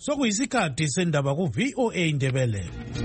Sokuyisikhathi sendaba ku VOA Indebele.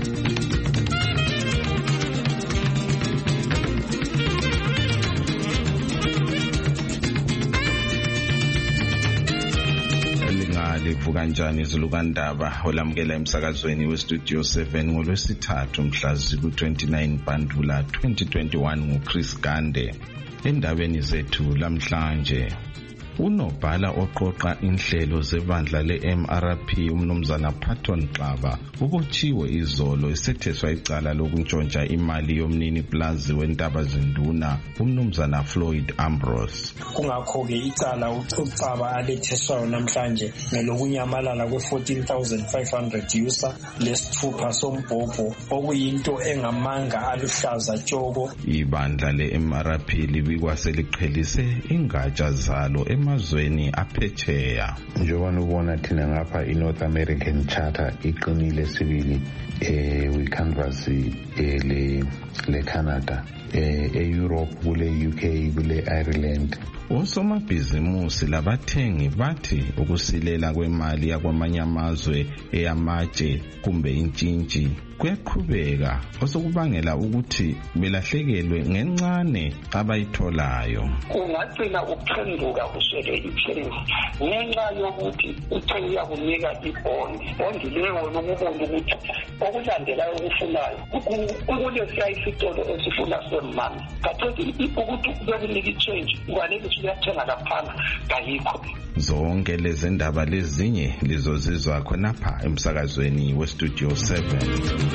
Livuka njani izulukandaba olamukela emsakazweni westudio 7 ngolwesithathu mhla ziku-29 Bhandula 2021 nguChris Gande. Endabeni zethu lamhlanje, unobhala oqoqa inhlelo zebandla le-MRP umnumzana Patton Xaba ubotshiwe izolo esetheswa icala lokuntshontsha imali yomnini plazi wentaba zinduna umnumzana Floyd Ambrose. Kungakho-ke icala uXaba aletheswayo namhlanje ngelokunyamalala kwe-14,500 user lesithupha sombhobho okuyinto engamanga aluhlaza tshoko. Ibandla le-MRP libikwa seliqhelise ingatsha zalo emazweni aphetsheya. Njengoba ubona thina ngapha iNorth American Charter iqinile sibili we-canvas le Canada, e-Europe kule UK kule Ireland. Osomabhizimusi labathengi bathi ukusilela kwemali yakwamanye amazwe eyamatshe kumbe intshintshi kuyaqhubeka osokubangela ukuthi belahlekelwe ngencane abayitholayo. Ungagcina ukuphenduka uswele iphilisi ngenxa yokuthi uthe uyakunika ibondi leyo lokubona ukuthi okulandelayo okufunayo ukulesiya isitolo esifuna semali kathethi ukuthi bekunika i-change kwanele uyathenga laphana kayikho. Zonke lezi ndaba lezinye lizozizwa khonapha emsakazweni westudio 7.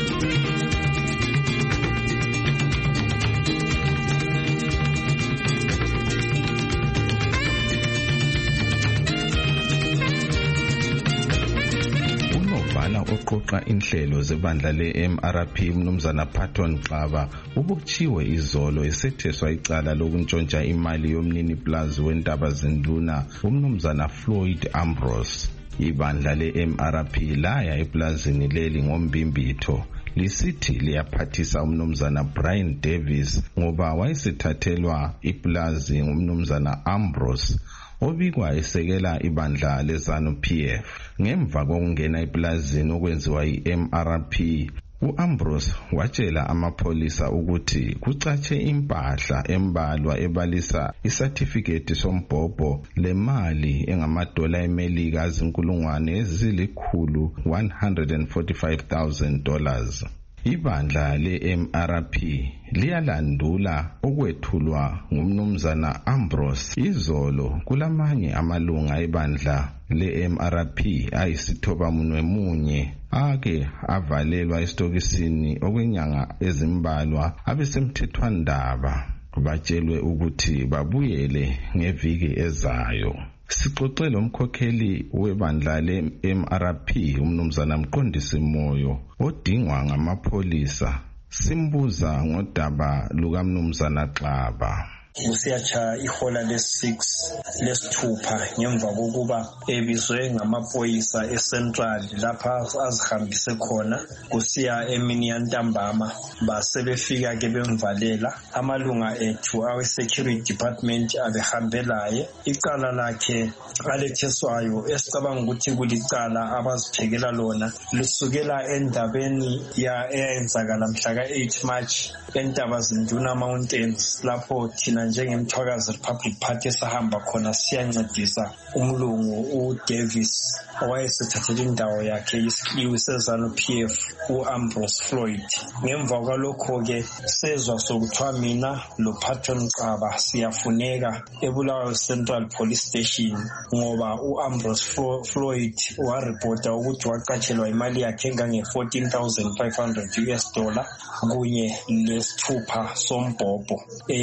Oqoqa inhlelo zebandla le-MRP umnumzana Patton Xaba ubotshiwe izolo esetheswa icala lokuntshontsha imali yomnini plazi wentaba zinduna umnumzana Floyd Ambrose. Ibandla le-MRP laya eplazini leli ngombimbitho lisithi liyaphathisa umnumzana Brian Davis ngoba wayesithathelwa iplazi ngumnumzana Ambrose obikwa esekela ibandla leZANU-PF. Ngemva kokungena eplazini okwenziwa i-MRP, uAmbrose watshela amapholisa ukuthi kucatshe impahla embalwa ebalisa isatifiketi sombhobho lemali engamadola eMelika azinkulungwane $145,000. Ibandla le-MRP liyalandula okwethulwa ngumnumzana Ambrose izolo kulamanye amalunga ebandla le-MRP ayisithoba munye ake avalelwa esitokisini okwenyanga ezimbalwa abesemthethwandaba batshelwe ukuthi babuyele ngeviki ezayo. Sixoxele umkhokheli webandla le-MRP umnumzana Mqondisi Moyo odingwa ngamapholisa simbuza ngodaba lukamnumzana Xaba. Kusiyatsha ihola le-6 lesithupha ngemva kokuba ebizwe ngamaphoyisa eCentral lapha azihambise khona kusiya emini yantambama basebefika ke bemvalela. Amalunga ethu awe-security department abehambelaye icala lakhe aletheswayo esicabanga ukuthi kulicala abaziphekela lona lusukela endabeni eyayenzakala mhla ka-8 March entaba zinduna Mountains lapho thina njengemthwakazi Republic Party esahamba khona siyancedisa umlungu uDavis owayesithathele indawo yakhe isiqiwi seZANU-PF uAmbrose Floyd. Ngemva kwalokho-ke sezwa sokuthiwa mina loPatton Xaba siyafuneka eBulawayo Central Police Station ngoba uAmbrose Floyd waripota ukuthi waqatshelwa imali yakhe engange-$14,500 kunye lesithupha sombhobho.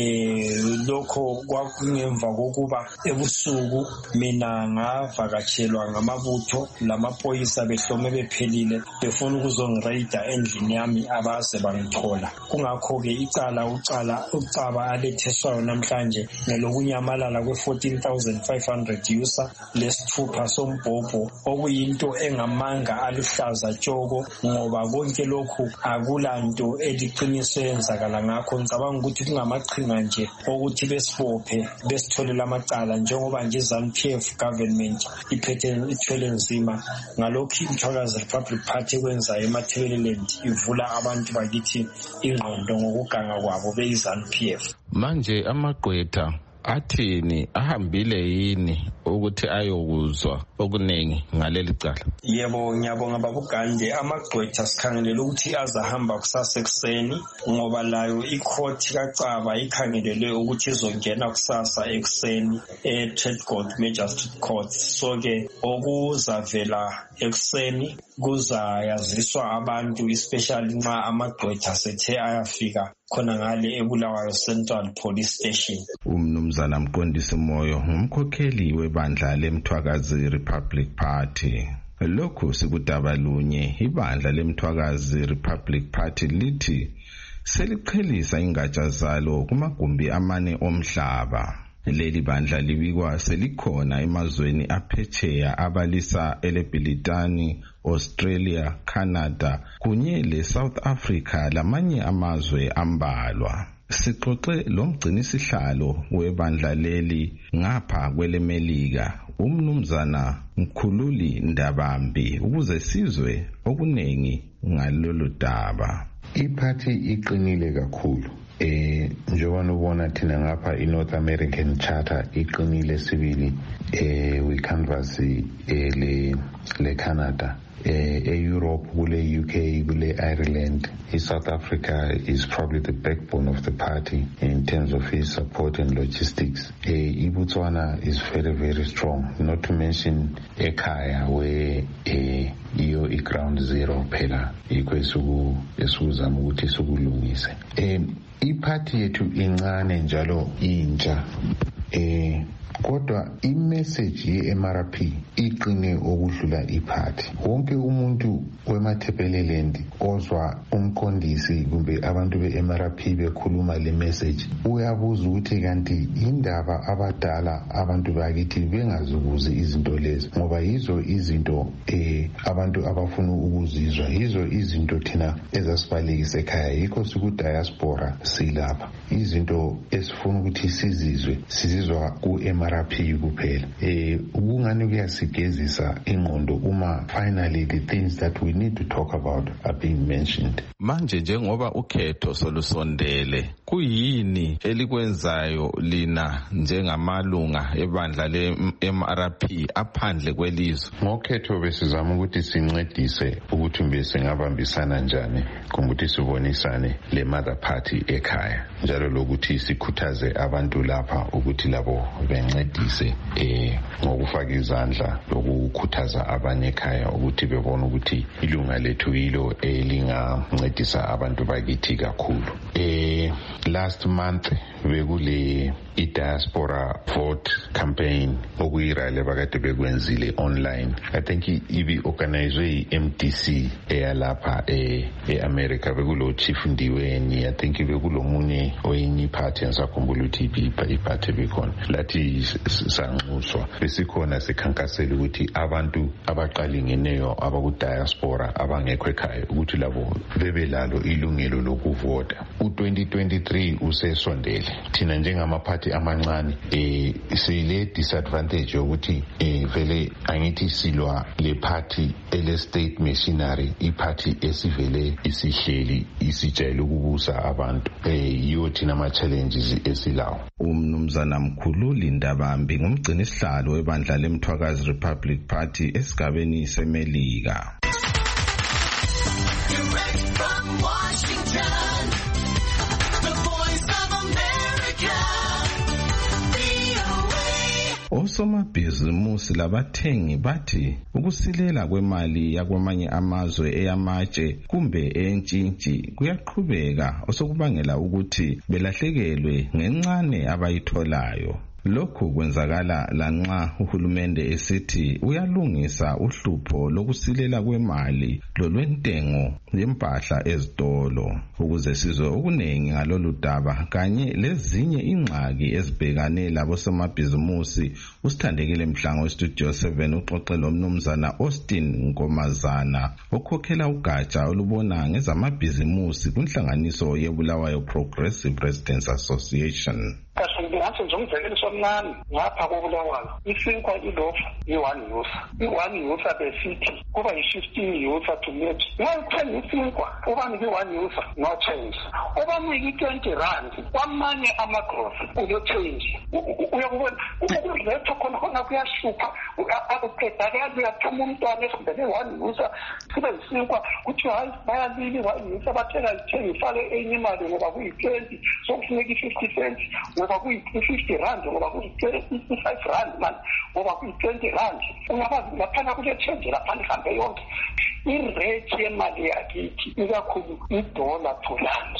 Lokho kwakungemva kokuba ebusuku mina ngavakatshelwa ngamabutho lamaphoyisa behlome bephelile befuna ukuzongireyida endlini yami abaze bangithola. Kungakho-ke icala uXaba aletheswayo namhlanje ngelokunyamalala kwe-14,500 user lesithupha sombhobho okuyinto engamanga aluhlaza tshoko ngoba konke lokhu akulanto eliqiniswe yenzakala ngakho. Ngicabanga ukuthi kungamaqhinga nje ukuthi besibophe besitholela amacala njengoba nje iZANU-PF government ithwele nzima ngalokhu iMthwakazi Republic Party kwenzayo eMatabeleland ivula abantu bakithi ingqondo ngokuganga kwabo beyiZANU-PF. Manje amagqwetha athini ahambile yini ukuthi ayokuzwa okuningi ngaleli cala? Yebo, ngiyabonga babugande. Amagqwetha sikhangelele ukuthi azahamba kusasa ekuseni ngoba layo icourt kaCaba ikhangelele ukuthi izongena kusasa ekuseni eTrade Court Magistrate Court. So ke okuzavela ekuseni kuzayaziswa abantu especially nxa amagqwetha sethe ayafika khona ngale eBulawayo Central Police Station. Umnumzana Mqondisi Moyo ngumkhokheli webandla leMthwakazi Republic Party. Lokhu sikudabalunye ibandla leMthwakazi Republic Party lithi seliqhelisa ingatsha zalo kumagumbi amane omhlaba. Leli bandla libikwa selikhona emazweni aphetsheya abalisa eLebhilitani, Australia, Canada kunye leSouth Africa lamanye amazwe ambalwa. Sixoxe lomgcinisihlalo webandla leli ngapha kwelemelika umnumzana Mkhululi Ndabambi ukuze sizwe okunengi ngalolu daba. Iphathi iqinile kakhulu. Njengoba ubona thina ngapha iNorth American Charter iqinile sibili we canvas le Canada Europe kule UK kule Ireland. South Africa is probably the backbone of the party in terms of his support and logistics. Botswana is very, very strong, not to mention ekhaya where iyo ground zero phela ikho esuzama ukuthi sikulungise. Iphathi yethu incane njalo intsha kodwa imessage ye-MRP iqine okudlula iphathi. Wonke umuntu weMatabeleland ozwa umqondisi kumbe abantu be-MRP bekhuluma le message uyabuza ukuthi kanti indaba abadala abantu bakithi bengazukuzi izinto lezi ngoba yizo izinto abantu abafuna ukuzizwa, yizo izinto thina ezasibalekisa ekhaya, yikho siku-diaspora silapha. Izinto esifuna ukuthi sizizwa ku-MRP kuphela. Ukungani kuyasigezisa ingqondo uma finally the things that we need to talk about are being mentioned. Manje njengoba ukhetho solusondele, kuyini elikwenzayo lina njengamalunga ebandla le-MRP aphandle kwelizwe? Ngokhetho besizama ukuthi sincedise ukuthi besingabambisana njani ukuthi sibonisane le mother party ekhaya, njalo lokuthi sikhuthaze abantu lapha ukuthi labo bencedise ngokufaka izandla lokukhuthaza abanye ekhaya ukuthi bebone ukuthi ilunga lethu yilo elingancedisa abantu bakithi kakhulu. Last month bekule i-diaspora vote campaign okuyirally bakade bekwenzile online. I think ibi-organizwe yi-MDC eyalapha e-America. Bekulo Chief Ndiweni, I think bekulo munye oyinye iphathi engisakhumbula ukuthi iphathi bekhona lathi sanxuswa besikhona sikhankasela ukuthi abantu abaqalingeneyo abaku-diaspora abangekho ekhaya ukuthi labo bebelalo ilungelo lokuvota. U-2023 usesondele. Thina njengamaphathi amancane sile disadvantage yokuthi vele angithi silwa le party ele state machinery, iphathi esivele isihleli isijayele ukubusa abantu. Yiyo thina ama challenges esilawo. Umnumzana Mkhululi Ndabambi ngumgcinisihlalo webandla leMthwakazi Republic Party esigabeni semelika. Osomabhizimusi labathengi bathi ukusilela kwemali yakwamanye amazwe eyamatshe kumbe entshintshi kuyaqhubeka osokubangela ukuthi belahlekelwe ngencane abayitholayo. Lokhu kwenzakala lanxa uhulumende esithi uyalungisa uhlupho lokusilela kwemali lolwentengo yempahla ezitolo. Ukuze sizwe okunengi ngalolu daba kanye lezinye ingxaki ezibhekane labosomabhizimusi, usithandekile Mhlango estudio 7 uxoxe lomnumzana Austin Nkomazana okhokhela ugatsha olubona ngezamabhizimusi kunhlanganiso yeBulawayo Progressive Residents Association. kahle ngingathi nje umzekelo somncane ngapha koBulawayo isinkwa ilofu i1 yusa i1 yusa besithi kuba yi15 yusa to meet ngayithenga isinkwa ubani ki1 yusa no change ubani ki20 rand kwamanye amagrocery uyo change uyakubona ukudletha khona kuyashupha akuqeda kuyathuma umntwana esibheke 1 yusa kube isinkwa kuthi hayi bayalili 1 yusa bathenga ifake enye imali ngoba kuyi20 sokufuneka i50 cents ngoba kuyi50 rand ngoba kuyi5 rand man ngoba kuyi20 rand ungabazi laphana kule change lapha ihambe yonke irate yemali yakithi ikakhulu $1 to rand.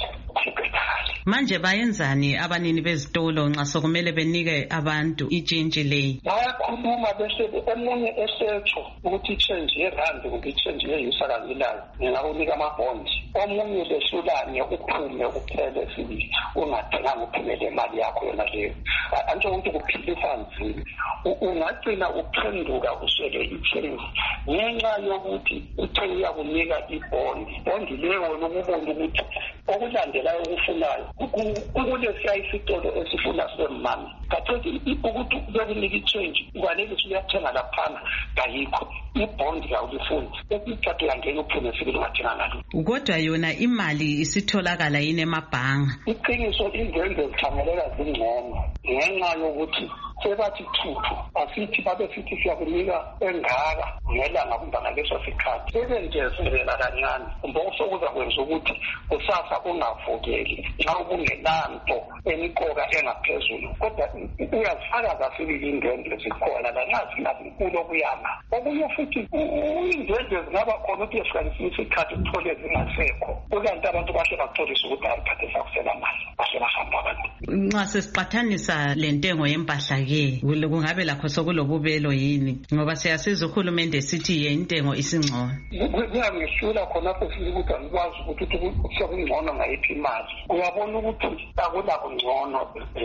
Manje bayenzani abanini bezitolo nxa sokumele benike abantu itshintshi leyi? Bayakhuluma bese omunye esetho ukuthi change yerand kumbe change yeyusa kanjalo ngingawunika amabond omunye lesulane uphume uphele sibili ungathanga uphumele imali yakho yona leyo antsho ukuthi kuphilisa nzima ungagcina uphenduka uswele ithengi ngenxa yokuthi uthe uyakunika ibond leyo lokubona ukuthi okulandelayo okufunayo ukulesiya isitolo esifuna semali kathethi ukuthi bekunika ichange ubaleke uyathenga laphana kayikho ibond yawulifuni ekuthathe yangena uphume sibili ungathenga ngalo kodwa yona imali isitholakala yini emabhanga iqiniso izenzo zikhangeleka zingcono ngenxa yokuthi sebathi thuthu asithi babe sithi siyakunika engaka ngelanga kumbe ngaleso sikhathi sebengezelela kancane kumbe osokuza kwenza ukuthi kusasa ungavukeli nxa ubungelanto emiqoka engaphezulu kodwa uyazifaka kasibili indwendwe zikhona lanxa zingazinkulu okuyama okunye futhi indwendwe zingaba khona ukuthi esikhathini isikhathi uthole zingasekho kukanti abantu bahle batholisa ukuthi ayiphathe sakusela mali bahle bahamba abantu nxa sesiqathanisa lentengo yempahla kungabe lakho sokulobubelo yini ngoba siyasiza uhulumende sithi intengo isingcono kuyangihlula khonapho ukuthi angikwazi ukuthi sekungcono ngayiphi imali uyabona ukuthi akulabo ngcono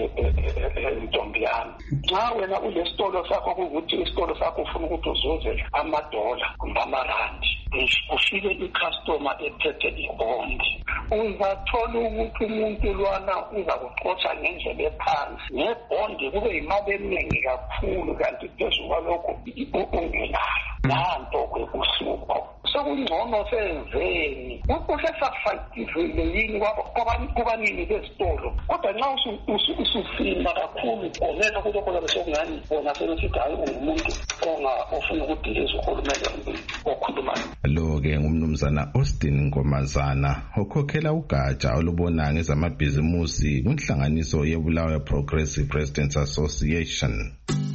intombi yami nxa wena ulesitolo sakho ukuthi isitolo sakho ufuna ukuthi uzuze $1 kumbe amarandi ufike icustomer ephethe ibond uzathola ukuthi umuntu lwana uzakuxotsha ngendlela ephansi ngebond kube imali eningi kakhulu kanti phezulu kwalokho ungelayo nanto kwekuhlupho sokungcono senzeni usesafakizile yini kwabanini bezitolo kodwa nxa usufina kakhulu oneka kulokho besokungani bona sebesithi hayi ungumuntu ofuna ukudiliza uhulumende okhulumayo. Lo-ke ngumnumzana Austin Nkomazana okhokhela ugatsha olubona ngezamabhizimusi kunhlanganiso yeBulawayo Progressive Residents Association.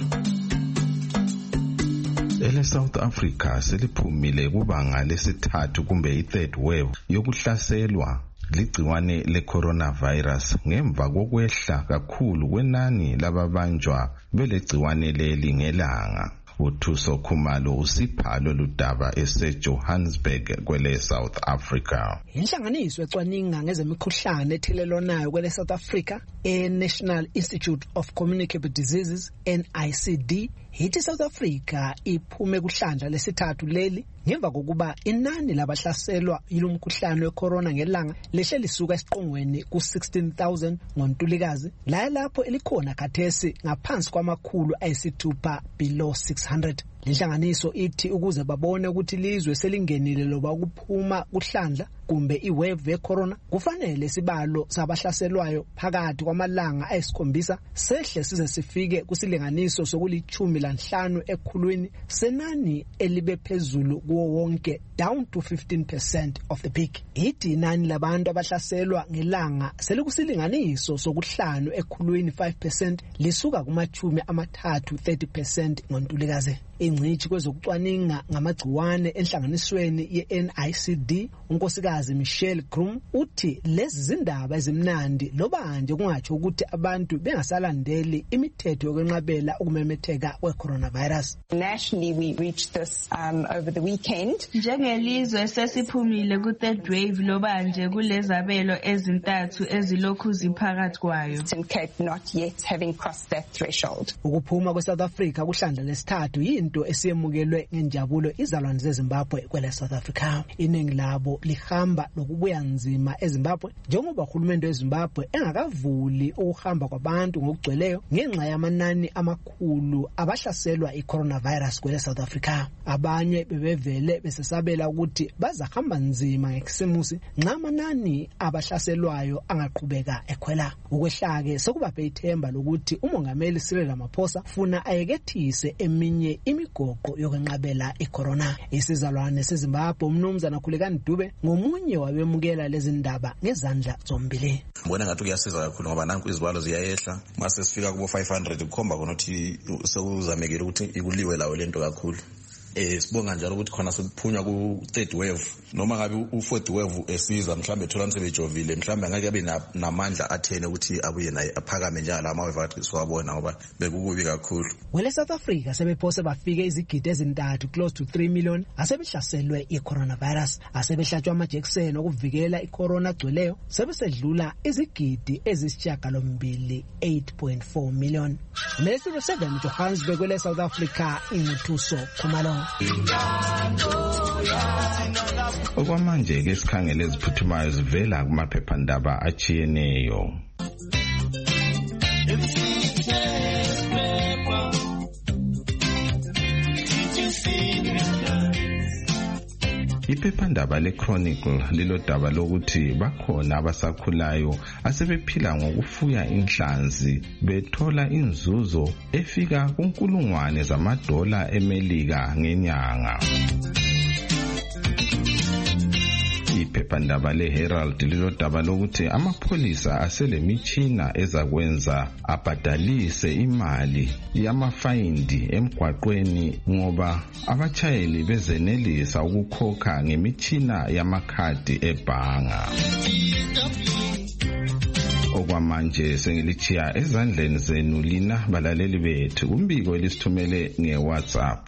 South Africa seliphumile kubanga lesithathu kumbe i-third wave yokuhlaselwa ligciwane le-coronavirus ngemva kokwehla kakhulu kwenani lababanjwa belegciwane leli ngelanga. uThuso Khumalo usipha lolu daba eseJohannesburg kwele South Africa. Inhlanganiso ecwaninga ngezemikhuhlane ethelelwanayo kwele South Africa National Institute of Communicable Diseases NICD hithi South Africa iphume kuhlandla lesithathu leli ngemva kokuba inani labahlaselwa yilomkhuhlane wecorona ngelanga lehle lisuka esiqongweni ku-16,000 ngoNtulikazi la lapho elikhona khathesi ngaphansi kwamakhulu ayisithupha below 600. Lenhlanganiso ithi ukuze babone ukuthi ilizwe selingenile loba ukuphuma kuhlandla kumbe iwave yecorona kufanele isibalo sabahlaselwayo phakathi kwamalanga ayisikhombisa sehle size sifike kusilinganiso sokulithumi-5 ekhulwini senani elibe phezulu kuwo wonke down to 15% of the peak. Ithi inani labantu abahlaselwa ngelanga selikusilinganiso sokuhlanu ekhulwini 5% lisuka kumachumi amathathu 30% ngoNtulikazi. Ingcitshi kwezokucwaninga ngamagciwane enhlanganisweni ye-NICD unkosikazi Michelle Groom uthi lezi zindaba ezimnandi loba nje kungatsho ukuthi abantu bengasalandeli imithetho yokwenqabela ukumemetheka kwe-coronavirus. Nationally we reached this over the weekend. Njengelizwe sesiphumile ku-third wave loba nje kulezabelo ezintathu ezilokhu ziphakathi kwayo. Cape not yet having crossed that threshold. Ukuphuma kwe-South Africa kuhlandla lesithathu yinto into esiyemukelwe ngenjabulo izalwane zeZimbabwe kwele South Africa. Iningi labo lihamba lokubuya nzima eZimbabwe njengoba uhulumende weZimbabwe engakavuli ukuhamba kwabantu ngokugcweleyo ngenxa yamanani amakhulu abahlaselwa i-coronavirus kwele South Africa. Abanye bebevele besesabela ukuthi bazahamba nzima ngekisimusi nxa amanani abahlaselwayo angaqhubeka ekhwela. Ukwehlake sekubaphe ithemba lokuthi umongameli Cyril Ramaphosa funa ayekethise eminye imigoqo yokwenqabela icorona. Isizalwane seZimbabwe uMnumzana Khulekani Dube ngomunye wabemukela lezi ndaba ngezandla zombili. Mbona ngathi kuyasiza kakhulu ngoba nanku izibalo ziyayehla mase sifika kubo 500 kukhomba khona ukuthi sekuzamekile ukuthi ikuliwe lawo lento kakhulu. Sibonga njalo ukuthi khona sekuphunywa ku third wave noma ngabe u fourth wave esiza mhlambe thola sebejovile mhlambe ngeke abe namandla athene ukuthi abuye naye aphakame njalo ama wave athi siwabona ngoba bekukubi kakhulu. Wele South Africa sebephose bafike izigidi ezintathu close to 3 million asebehlaselwe i-coronavirus, asebehlatshwa amajekiseni okuvikela i-corona agcweleyo sebesedlula izigidi ezisishiyagalombili 8.4 million. Metro 7 Johannesburg wele South Africa inguthuso Khumalo. Okwamanje ke sikhangele eziphuthumayo zivela kumaphephandaba achiyeneyo. Iphephandaba leChronicle lilodaba lokuthi bakhona abasakhulayo asebephila ngokufuya inhlanzi bethola inzuzo efika kunkulungwane zamadola eMelika ngenyanga. Iphephandaba leHerald lilodaba lokuthi amapholisa aselemitshina ezakwenza abhadalise imali yamafayindi emgwaqweni ngoba abachayeli bezenelisa ukukhokha ngemitshina yamakhadi ebhanga. Okwamanje sengilichiya ezandleni zenu lina balaleli bethu. Umbiko elisithumele ngeWhatsApp.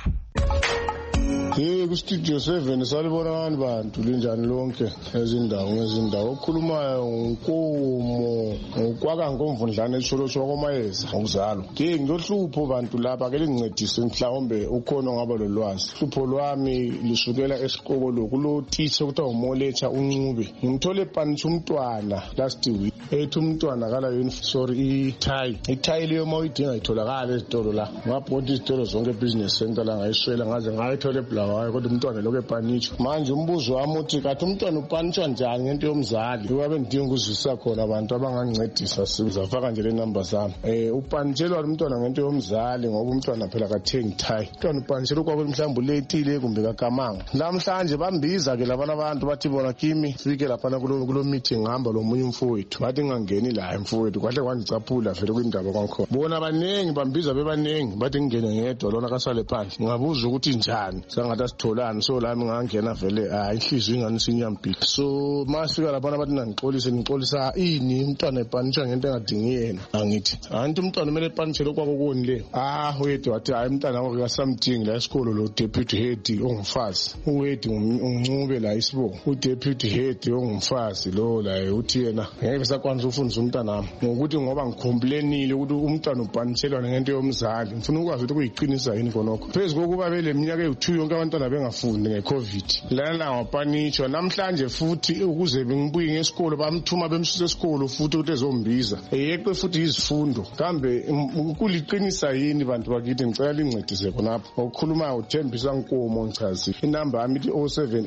Ku studio 7 salibonani bantu linjani lonke ngezindawo okhulumayo unkomo ngokwaka ngomvundlana eSholotsho kwamayeza ngokuzalo. Ngiyohlupho bantu lapha ke lingincedise mhlawumbe ukhona ngaba lolwazi. Hlupho lwami lisukela esikolo kulo teacher kuthiwa uMoletha uNcube. Ngimthole phansi umntwana last week. Ethi umntwana kala i-tie leyo mawuyidinga itholakala ezitolo la. Ngabhonda izitolo zonke business center la ngayiswela ngaze ngayithola hayi kodwa umntwana lokho epanitsho. Manje umbuzo wami uthi kathi umntwana upanitsha njani ngento yomzali? Ngoba bendinga ukuzwisa khona abantu abangangincedisa sizafaka nje le number zami. Upanitshelwa umntwana ngento yomzali ngoba umntwana phela kathengi tie. Umntwana upanitshelwa kwabo mhlawumbe uletile kumbe kakamanga. Namhlanje bambiza ke labana abantu bathi bona kimi fike lapha kulo meeting ngihamba lo munye umfowethu. Bathi ngangeni la umfowethu kwahle kwangicaphula vele kwindaba kwakhona. Bona abanengi bambiza bebanengi bathi ngingene ngedwa lona kasale phansi. Ngabuza ukuthi njani? Sangathi sitholana so lami ngangena vele inhliziyo ingani sinyambile. So masifika lapha bathi ngixolisa ini umntwana epanitsha ngento engadingi yena. Angithi anti umntwana kumele epanitshe kwako konile. Wethu wathi hayi umntwana wakhe kasamdingi la esikolo lo deputy head ongumfazi. Uwethu uNcube la isibongo. Udeputy head ongumfazi lo la uthi yena ngeke sakwanisa ufundisa umntwana wami ngokuthi ngoba ngicomplainile ukuthi umntwana upanitshelwa ngento yomzali. Ngifuna ukwazi ukuthi kuyiqinisa yini konokho. Phezulu kokuba bele minyaka ewu2 yonke abantwana bengafundi ngeCovid. Lana wapanitsho namhlanje futhi ukuze ngibuye ngesikolo bamthuma bemsusa esikolo futhi ukuthi ezombiza. Yeqe futhi izifundo. Kambe kuliqinisa yini bantu bakithi ngicela lincedise khonapha. Ukukhuluma uThembisa Nkomo ngichazi. Inamba yami ithi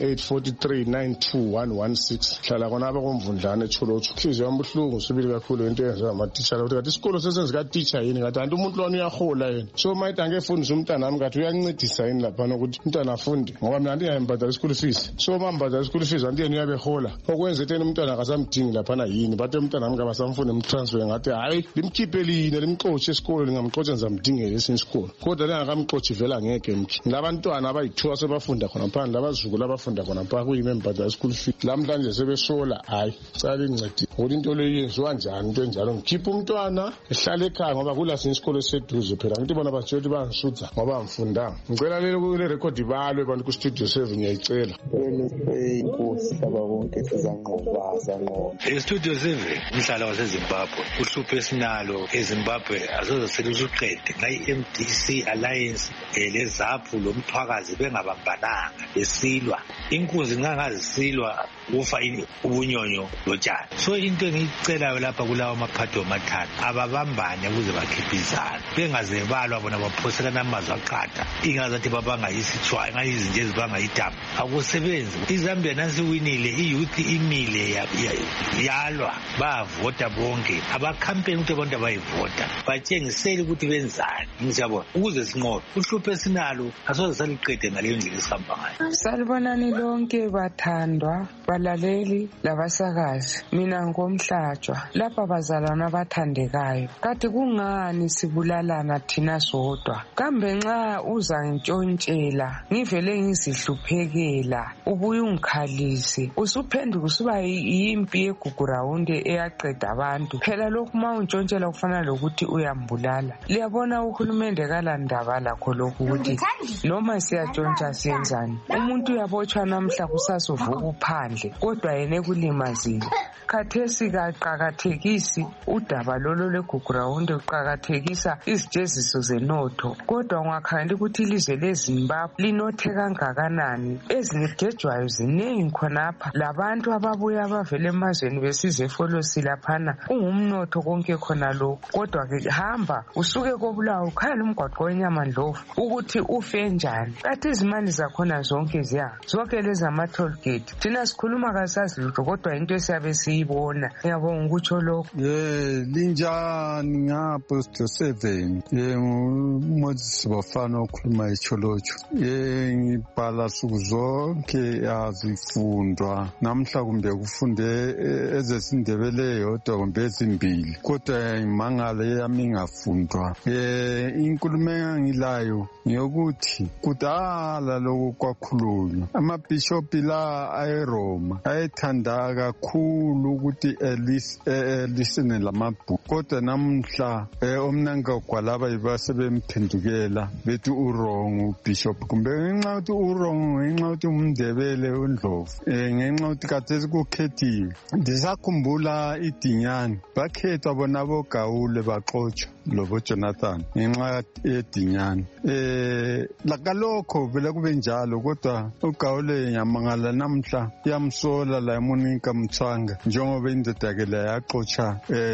0784392116. Hlala khonapha komvundlana eCholotsho. Inhliziyo yami buhlungu sibili kakhulu into eyenza amatitshala ukuthi kathi isikolo sesenza teacher yini kathi anti umuntu lona uyahola yena. So mayithi angefundisa umntana wami kathi uyancedisa yini lapha ukuthi umntwana afunde ngoba mina ndiyambhadala school fees. So mambhadala school fees anti yena uyabehola. Okwenza etheni umntwana akasamdingi lapha yini bathe umntwana wami kabasamfune umtransfer ngathi hayi limkhiphe line limxotshe esikolo lingamxotsha ngizamdingela esinsikolo. Kodwa lengakamxotshe vela ngeke mki. Labantwana abayithiwa sebafunda khona phandle labazukulu abafunda khona pha kuyimembhadala school fees. Lamhlanje sebesola hayi cala incedi. Ukuthi into le yenziwa njani into enjalo ngikhipha umntwana ehlala ekhaya ngoba kulasi isikole seduze phela ngithi bona batsho ukuthi bangisutha ngoba ngifundanga ngicela le record ibalwe abantu ku studio 7 ngiyayicela inkosi hlaba bonke sizanqoba studio 7 umhlala waseZimbabwe uhlupho esinalo eZimbabwe asoze selusuqede ngayi MDC Alliance leZAPU lomthwakazi bengabambananga besilwa inkunzi ngangazisilwa ufa ubunyonyo lotshani so into engiyicelayo lapha kulawo maphathi omathathu ababambane ukuze bakhiphizane bengazebalwa bona baphoselana amazwi aqatha ingazathi babanga isithwayo ngayizinto ezibanga idaba akusebenzi iZambia nansi winile iyouth imile yalwa bavota bonke abakhampeni ukuthi abantu abayivota batshengisele ukuthi benzani ngiyabona ukuze sinqobe uhlupho esinalo asoze saliqede ngaleyo ndlela esihamba ngayo. Salibonani lonke bathandwa balaleli labasakazi mina ngomhlatshwa lapha bazalwana abathandekayo kade kungani sibulalana thina sodwa kambe nxa uzantshontshela ngivele ngizihluphekela ubuye ungikhalise usuphenduka usuba yimpi yegugurawundi eyaqeda abantu phela lokhu uma untshontshelwa kufana lokuthi uyambulala liyabona uhulumende kalandaba lakho lokhu ukuthi noma siyatshontsha siyenzani umuntu uyabotshwa namhla kusasuvuka uphandle kodwa yena ekulimazile khathesi kaqakathekisi udaba lolo lwegugurawundi uqakathekisa izijeziso zenotho kodwa ungakhangela ukuthi ilizwe leZimbabwe linothe kangakanani ezigejwayo ziningi khonapha labantu ababuya abavele emazweni besize efolosi laphana ungumnotho konke khona lokho kodwa-ke hamba usuke kobulawa ukhayela umgwaqo wenyamandlovu ukuthi ufe njani kathi izimali zakhona zonke zonke lezi ama-toll gate thina sikhuluma kasazi lutho kodwa into esiyabe siyibona ngiyabonga ukutsho lokho linjani ngapho studio 7 ngumoses bafana okhuluma echolotsho ngibhala suku zonke azifundwa namhla kumbe kufunde ezesindebele yodwa kumbe ezimbili kodwa imangale yami ingafundwa inkulumo engilayo ngiyokuthi kudala lokhu kwakhulunywa amabhishopi la ayeRoma ayethanda kakhulu ukuthi elisene lamabhuku kodwa namhla omnangagwa laba basebemphendukela bethi urong ubishop kumbe ngenxa ukuthi urong ngenxa ukuthi umndebele uNdlovu ngenxa ukuthi khathesi kukhethiwe ndisakhumbula iDinyani bakhethwa bona boGawule baxotshwa lobo Jonathan ngenxa yeDinyani lakalokho vele kube njalo kodwa uGawule nyamangala namhla yamsola la emunika Mthwanga njengoba indodakela yaxotsha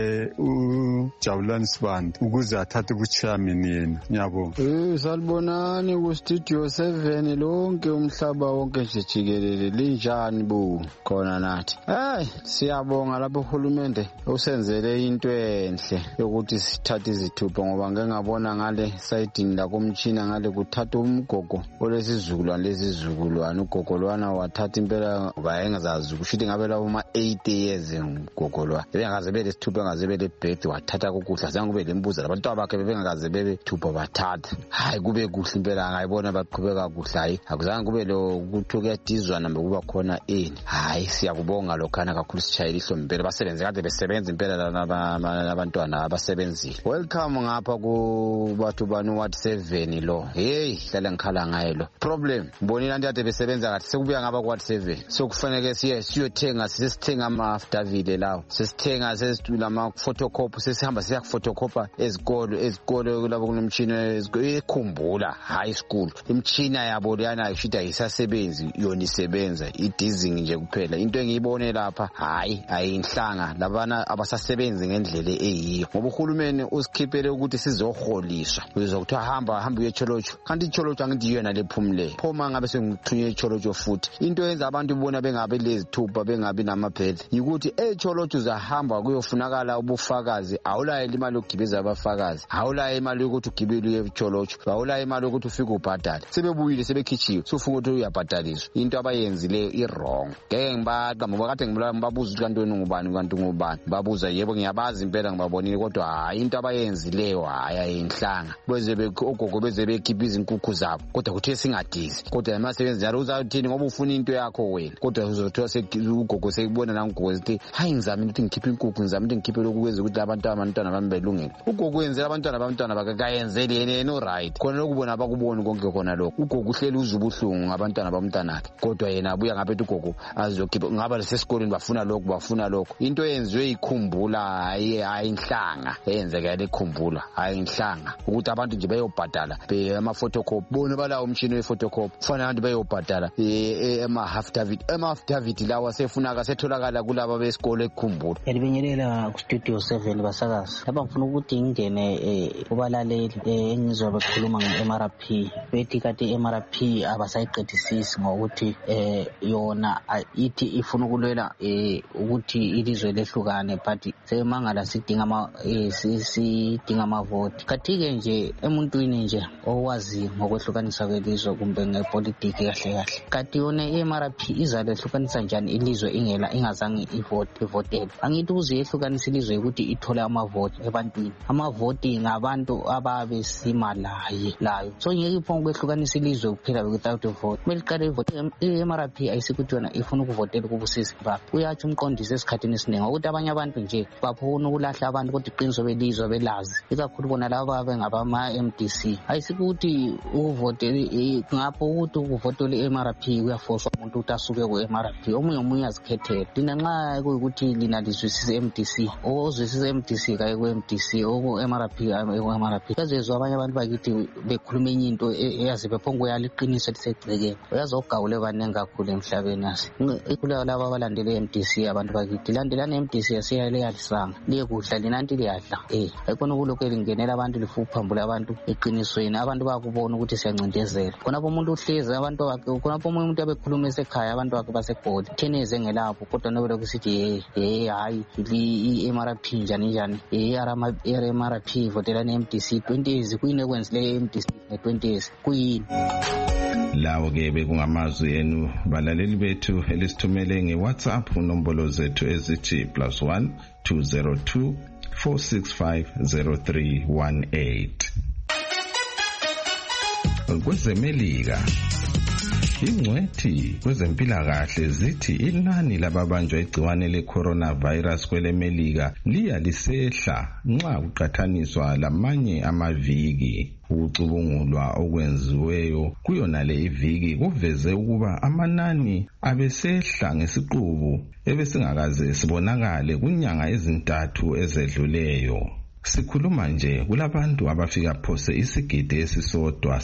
uJabulani Sibanda ukuze athathe ubuchairman yena ngiyabonga. Salibonani ku studio 7 lonke umhlaba wonke nje jikelele linjani bu khona nathi siyabonga lapho uhulumende usenzele into enhle yokuthi sithathe izithupho ngoba ngeke ngabona ngale sayidini la komtshina ngale kuthatha umgogo olesizukulwane ugogo lwana wathatha impela bayengazazi kushithi ngabe la uma 8 years ngogolwa bengakaze bele sithupho engaze bele birth wathatha ukudla zange kube lembuza labantu abakhe bengakaze bebe thupho bathatha hayi kube kuhle impela ngayibona baqhubeka kuhle hayi akuzange kube lo ukuthi kuyadizwana kuba khona hayi siyakubonga lokhana kakhulu sishayela ihlo impela basebenze kade besebenza impela labantwana abasebenzile welcome ngapha ku bathu banu what 7 lo hlala ngikhala ngayo lo problem ngibonile anti ade besebenza kahle sekubuya ngaba ku what 7 sokufanele siyothenga sesithenga ama-affidavit lawo sesithenga sesitula ama-photocopy sesihamba siyakufotocopa ezikolo lapho kunomtshina ekhumbula high school imtshina yabo leyana ishita isasebenzi yona isebenza idizing nje kuphela into engiyibone lapha hayi ayinhlanga labana abasasebenzi ngendlela eyiyo ngoba uhulumeni usikhiphele ukuthi sizoholiswa uzokuthiwa hamba uyecholotsho kanti icholotsho angithi yona lephumule phoma ngabe sengithunywe icholotsho futhi into yenza abantu bona bengabe lezithupha bengabi namaphedle yikuthi echolotsho uzahamba kuyofunakala ubufakazi awulaye imali yokugibeza abafakazi awulaye imali yokuthi ugibele uye echolotsho awulaye imali yokuthi ufike ubhadale sebebuyile sebekhitshiwe sufuna ukuthi uyabhadaliswa into abayenzileyo i-wrong ngeke ngibaqa ngoba kade ngibabuza ukuthi kanti wena ungubani babuza yebo ngiyabazi impela ngibabonile kodwa hayi into abayenzileyo ayenzileyo ayinhlanga ogogo beze bekhipha izinkukhu zabo kodwa kuthe singadizi kodwa emasebenzi njalo uzathini ngoba ufuna into yakho wena kodwa uzothola ugogo sekubona nangogogo sithi hayi ngizamile ukuthi ngikhiphe inkukhu ngizamile ukuthi ngikhiphe lokhu kwenza ukuthi abantwana bami belungile ugogo wenzela abantwana bakakayenzeli yena right khona lokubona abakuboni konke khona lokho ugogo uhleli uzubuhlungu ngabantwana bamntanakhe kodwa yena abuya ngaphethe ugogo azokhipha ngaba lesesikoleni bafuna lokho into yenziwe ikhumbula ayinhlanga eyenzekele ikhumbula ayinhlanga ukuthi abantu nje bayobhadala ama-photocopy bona balawo umshini we-photocopy kufanele abantu bayobhadala ama-affidavit lawa sefunaka setholakala kulaba besikole ekukhumbula. Ngiyabingelela ku-Studio 7 basakazi lapha ngifuna ukuthi ngingene kubalaleli engizwa bekhuluma nge-MRP bethi kati i-MRP abasayiqedisisi ngokuthi yona ithi ifuna ukulwela ukuthi ilizwe lehlukane but semangala sidinga amavoti kathi-ke nje emuntwini nje owazi ngokwehlukanisa kwelizwe kumbe ngepolitiki kahle kati yona i-MRP izalehlukanisa njani ilizwe ingazange ivotele angithi ukuze yehlukanisa ilizwe ukuthi ithole amavoti ebantwini amavoti ngabantu ababesima layo so ngeke iphonge ukwehlukanisa ilizwe kuphela without a vote kumele iqale ivote i-MRP ayisikuthi yona ifuna ukuvotela ukubusisa uyatsho umqondisi esikhathini esiningi ukuthi abanye abantu nje bafuna ukulahla abantu kodwa iqiniso belizwe belazi ikakhulu bona laba bengabama-MDC ayisikuthi ukuvotela ngapho ukuthi ukuvotela i-MRP kuyafoswa umuntu ukuthi asuke ku-MRP omunye azikhethela lina nxa kuyikuthi lina lizwisise MDC ozwisise MDC kaye ku-MDC oku-MRP yazezwa abanye abantu bakithi bekhuluma enye into eyazi bephonge uyala iqiniso elisegcekeni uyazi ogawule baningi kakhulu emhlabeni yasi ikhuleka laba abalandele MDC abantu bakithi landelani MDC yasiyalisanga liye kudla linanti liyadla ayikhona ukulokhu lingenela abantu lifuphambula abantu eqinisweni abantu bakubona ukuthi siyancindezela khonapho umuntu uhlezi abantu bakhe khonapho umuntu abekhuluma esekhaya abantu bakhe basegoli theneze ngelapho kodwa nobele kusithi hayi i-MRP njani i-MRP votela ne-MDC 20 years kuyini ekwenzile MDC nge-20 years kuyini lawo ke bekungamazwi enu balaleli bethu elisithumele ngeWhatsApp nombolo zethu ezithi +1 202 465 0318 kwezemelika ingcwethi kwezempilakahle zithi inani lababanjwa igciwane le-coronavirus kwelemelika liya lisehla nxa kuqathaniswa lamanye amaviki ukucubungulwa okwenziweyo kuyonale iviki kuveze ukuba amanani abesehla ngesiqubu ebesingakaze sibonakale kunyanga ezintathu ezedluleyo. Sikhuluma nje kulabantu abafika phose isigidi esisodwa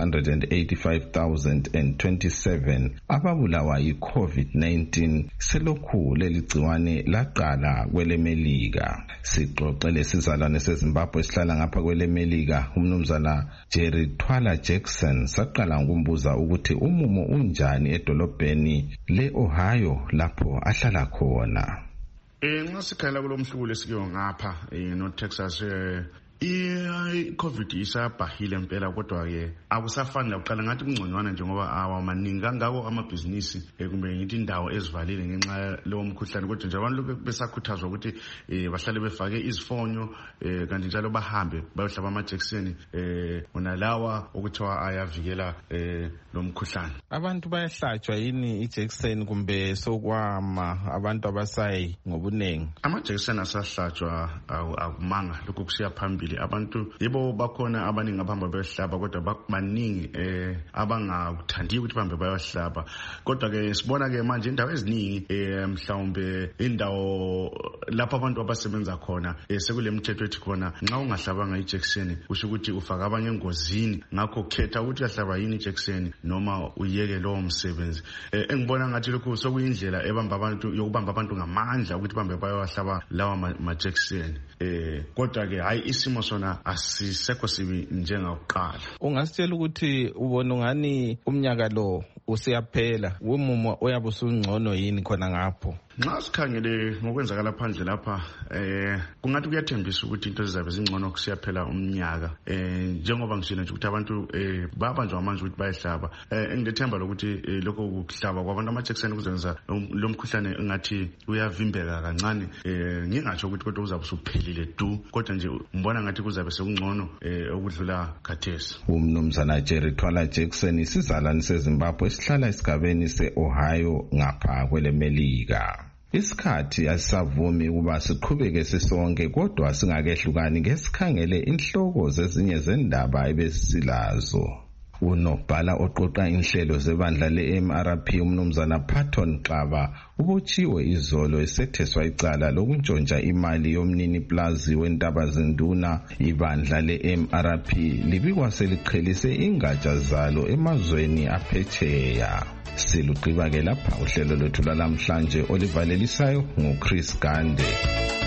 685,027 ababulawa yi-COVID-19 selokhu leligciwane laqala kwelemelika. Sixoxele sizalwane seZimbabwe esihlala ngapha kwelemelika umnumzana Jerry Twala Jackson saqala ngokumbuza ukuthi umumo unjani edolobheni le-Ohio lapho ahlala khona. Nxa sikhangela kulo mhlubulo esikiyo ngapha no Texas i-COVID isabhahile impela kodwa ke akusafani lakuqala ngathi kungconywana njengoba awamaningi kangako amabhizinisi kumbe ngithi indawo ezivalile ngenxa leyo mkhuhlane kodwa nje abantu besakhuthazwa ukuthi bahlale befake izifonyo kanti njalo bahambe bayohlaba amajekiseni onalawa okuthiwa ayavikela lo mkhuhlane. Abantu bayahlatshwa yini ijekiseni kumbe sokwama abantu abasayi ngobunengi? Amajekiseni asahlatshwa akumanga lokho kusiya phambili abantu yebo bakhona abaningi abahamba bayohlaba kodwa baningi abangakuthandi ukuthi bahambe bayohlaba kodwa ke sibona ke manje indawo eziningi mhlawumbe indawo lapho abantu abasebenza khona sekule mthetho ethi khona nxa ungahlabanga ijekiseni kusho ukuthi ufaka abanye engozini ngakho khetha ukuthi uyahlaba yini ijekiseni noma uyeke lowo msebenzi. Engibona ngathi lokho sokuyindlela yokubamba abantu ngamandla ukuthi bahambe bayohlaba lawa majekiseni kodwa ke hayi isimo sona asisekho sibi njengakuqala. Ungasitshela ukuthi ubona ngani umnyaka lo usiyaphela umumo oyabe usungcono yini khona ngapho? nxa sikhangele ngokwenzakala phandle lapha kungathi kuyathembisa ukuthi into zizabe zingcono kusiyaphela umnyaka njengoba ngishilo nje ukuthi abantu babanjwa amanje ukuthi bayehlaba ngilethemba lokuthi lokho kuhlaba kwabantu amajekiseni kuzenza lo mkhuhlane engathi uyavimbeka kancane ngingatsho ukuthi kodwa uzabe usuphelile du kodwa nje mbona ngathi kuzabe sekungcono okudlula khathesi. Umnumzana Jerry Thwala Jackson isizalwane seZimbabwe esihlala esigabeni se-Ohio ngapha kwelemelika. Isikhathi asisavumi ukuba siqhubeke sisonke kodwa singakehlukani ngesikhangele inhloko zezinye zendaba ebesilazo. Unobhala oqoqa inhlelo zebandla le-MRP umnumzana Patton Xaba ubotshiwe izolo esetheswa icala lokuntshontsha imali yomnini plazi weNtabazinduna. Ibandla le-MRP libikwa seliqhelise ingatsha zalo emazweni aphetsheya. Siluqiba ke lapha uhlelo lwethu lwalamhlanje olivalelisayo nguChris Gande.